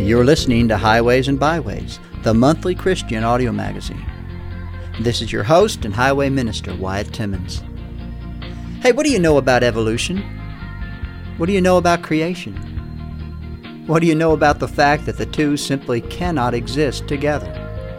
You're listening to Highways and Byways, the monthly Christian audio magazine. This is your host and highway minister, Wyatt Timmons. Hey, what do you know about evolution? What do you know about creation? What do you know about the fact that the two simply cannot exist together?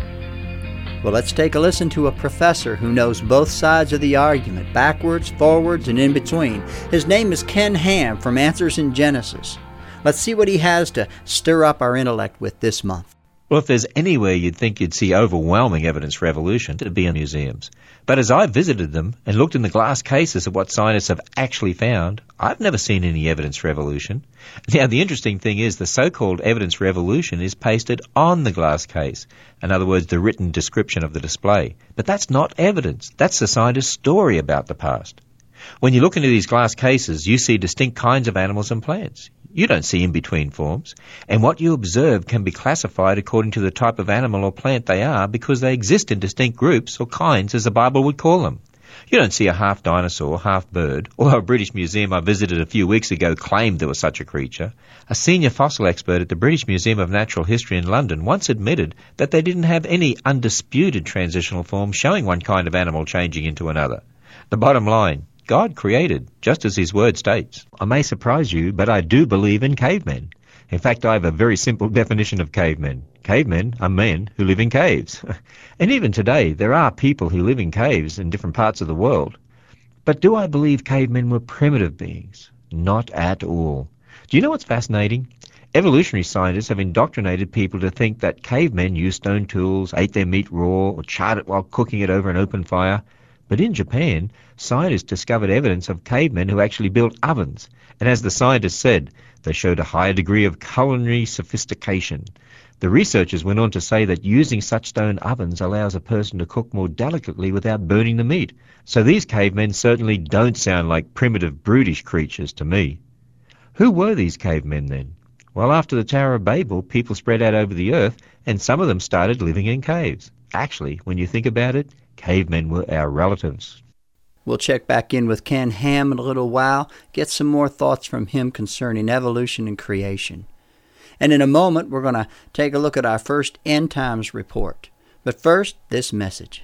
Well, let's take a listen to a professor who knows both sides of the argument, backwards, forwards, and in between. His name is Ken Ham from Answers in Genesis. Let's see what he has to stir up our intellect with this month. Well, if there's anywhere you'd think you'd see overwhelming evidence for evolution, it'd be in museums. But as I visited them and looked in the glass cases of what scientists have actually found, I've never seen any evidence for evolution. Now, the interesting thing is the so-called evidence for evolution is pasted on the glass case. In other words, the written description of the display. But that's not evidence. That's the scientist's story about the past. When you look into these glass cases, you see distinct kinds of animals and plants. You don't see in-between forms, and what you observe can be classified according to the type of animal or plant they are because they exist in distinct groups or kinds, as the Bible would call them. You don't see a half dinosaur, half bird, although a British museum I visited a few weeks ago claimed there was such a creature. A senior fossil expert at the British Museum of Natural History in London once admitted that they didn't have any undisputed transitional form showing one kind of animal changing into another. The bottom line: God created, just as his word states. I may surprise you, but I do believe in cavemen. In fact, I have a very simple definition of cavemen. Cavemen are men who live in caves. And even today, there are people who live in caves in different parts of the world. But do I believe cavemen were primitive beings? Not at all. Do you know what's fascinating? Evolutionary scientists have indoctrinated people to think that cavemen used stone tools, ate their meat raw, or charred it while cooking it over an open fire. But in Japan, scientists discovered evidence of cavemen who actually built ovens. And as the scientists said, they showed a higher degree of culinary sophistication. The researchers went on to say that using such stone ovens allows a person to cook more delicately without burning the meat. So these cavemen certainly don't sound like primitive, brutish creatures to me. Who were these cavemen then? Well, after the Tower of Babel, people spread out over the earth, and some of them started living in caves. Actually, when you think about it, cavemen were our relatives. We'll check back in with Ken Ham in a little while, get some more thoughts from him concerning evolution and creation. And in a moment, we're going to take a look at our first End Times report. But first, this message.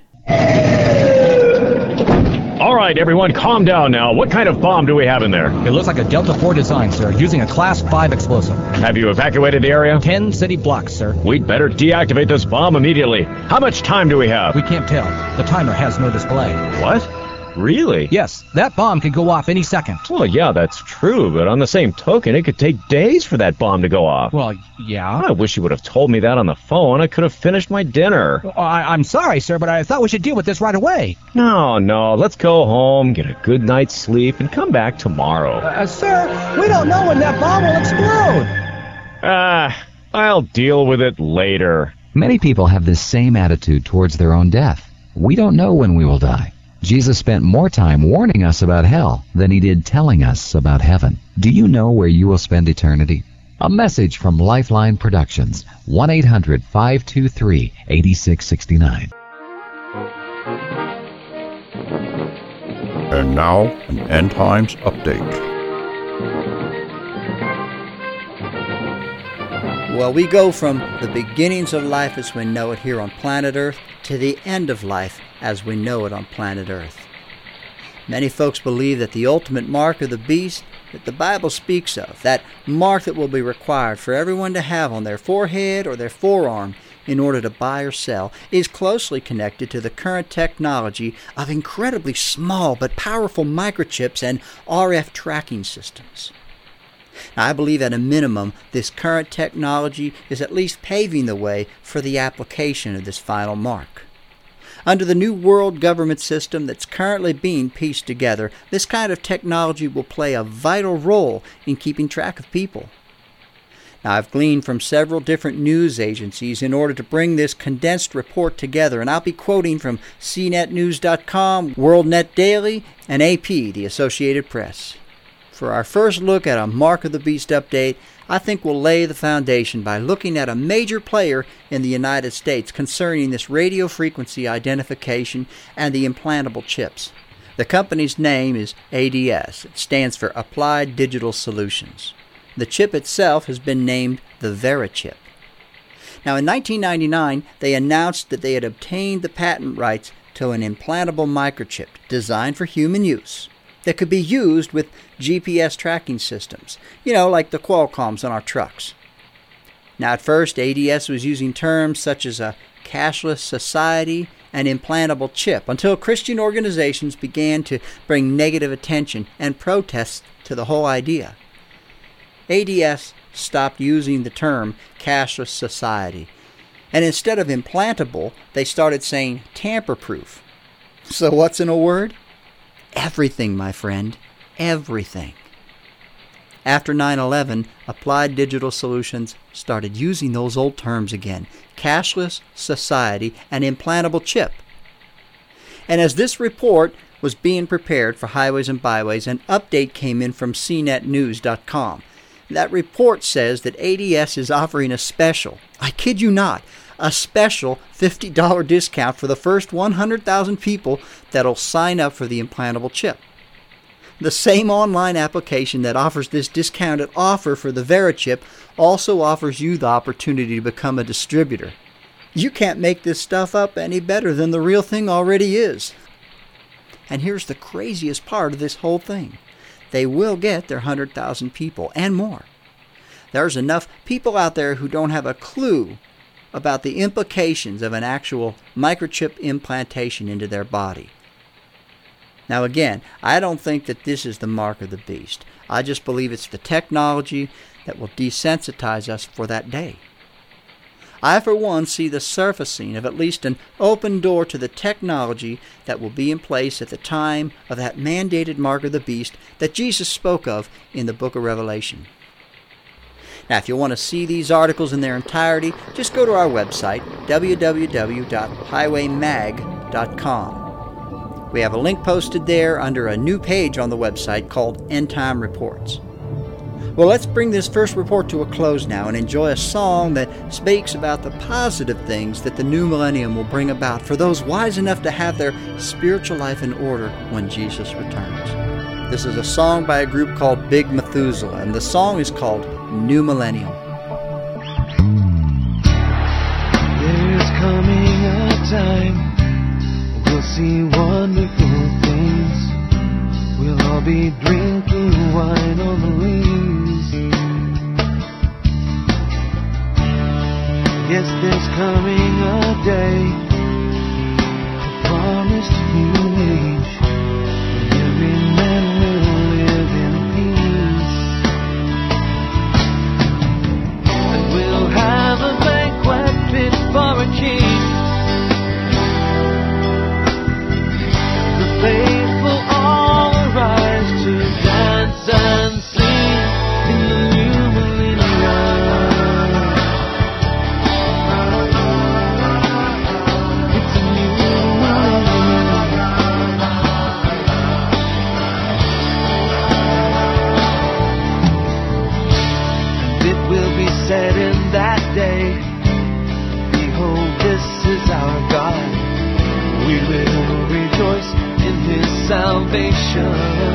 All right, everyone, calm down now. What kind of bomb do we have in there? It looks like a Delta IV design, sir, using a Class 5 explosive. Have you evacuated the area? 10 city blocks, sir. We'd better deactivate this bomb immediately. How much time do we have? We can't tell. The timer has no display. What? Really? Yes, that bomb could go off any second. Well, yeah, that's true, but on the same token, it could take days for that bomb to go off. Well, yeah. I wish you would have told me that on the phone. I could have finished my dinner. I'm sorry, sir, but I thought we should deal with this right away. No, let's go home, get a good night's sleep, and come back tomorrow. Sir, we don't know when that bomb will explode. I'll deal with it later. Many people have this same attitude towards their own death. We don't know when we will die. Jesus spent more time warning us about hell than he did telling us about heaven. Do you know where you will spend eternity? A message from Lifeline Productions, 1-800-523-8669. And now, an End Times update. Well, we go from the beginnings of life as we know it here on planet Earth to the end of life as we know it on planet Earth. Many folks believe that the ultimate mark of the beast that the Bible speaks of, that mark that will be required for everyone to have on their forehead or their forearm in order to buy or sell, is closely connected to the current technology of incredibly small but powerful microchips and RF tracking systems. Now, I believe at a minimum this current technology is at least paving the way for the application of this final mark. Under the new world government system that's currently being pieced together, this kind of technology will play a vital role in keeping track of people. Now, I've gleaned from several different news agencies in order to bring this condensed report together, and I'll be quoting from CNETnews.com, WorldNet Daily, and AP, the Associated Press. For our first look at a Mark of the Beast update, I think we'll lay the foundation by looking at a major player in the United States concerning this radio frequency identification and the implantable chips. The company's name is ADS. It stands for Applied Digital Solutions. The chip itself has been named the VeriChip. Now, in 1999, they announced that they had obtained the patent rights to an implantable microchip designed for human use that could be used with GPS tracking systems, like the Qualcomms on our trucks. Now, at first, ADS was using terms such as a cashless society and implantable chip until Christian organizations began to bring negative attention and protests to the whole idea. ADS stopped using the term cashless society, and instead of implantable, they started saying tamper-proof. So what's in a word? Everything, my friend. Everything. After 9/11, Applied Digital Solutions started using those old terms again, cashless society and implantable chip. And as this report was being prepared for Highways and Byways, an update came in from CNETnews.com. That report says that ADS is offering a special, I kid you not, a special $50 discount for the first 100,000 people that'll sign up for the implantable chip. The same online application that offers this discounted offer for the VeriChip also offers you the opportunity to become a distributor. You can't make this stuff up any better than the real thing already is. And here's the craziest part of this whole thing. They will get their 100,000 people and more. There's enough people out there who don't have a clue about the implications of an actual microchip implantation into their body. Now again, I don't think that this is the mark of the beast. I just believe it's the technology that will desensitize us for that day. I, for one, see the surfacing of at least an open door to the technology that will be in place at the time of that mandated mark of the beast that Jesus spoke of in the book of Revelation. Now, if you want to see these articles in their entirety, just go to our website, www.highwaymag.com. We have a link posted there under a new page on the website called End Time Reports. Well, let's bring this first report to a close now and enjoy a song that speaks about the positive things that the new millennium will bring about for those wise enough to have their spiritual life in order when Jesus returns. This is a song by a group called Big Methuselah, and the song is called New Millennium. There's coming a time we'll see wonderful things. We'll all be drinking wine on the leaves. Yes, there's coming a day, the promised new age, when every man will live in peace. And we'll have a banquet fit for a king. The faithful all arise to dance and sing in the new millennium. It's a new millennium. And it will be said in that day, behold, this is our God. We will rejoice in His salvation.